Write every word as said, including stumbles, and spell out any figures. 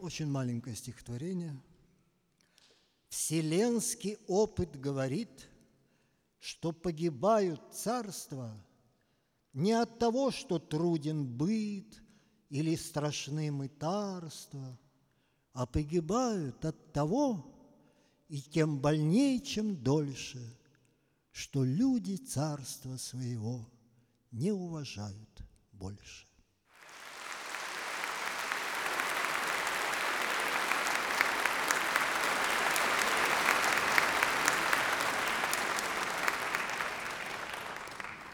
Очень маленькое стихотворение. Вселенский опыт говорит, что погибают царства не от того, что труден быт или страшны мытарства, а погибают от того, и тем больнее, чем дольше, что люди царства своего не уважают больше.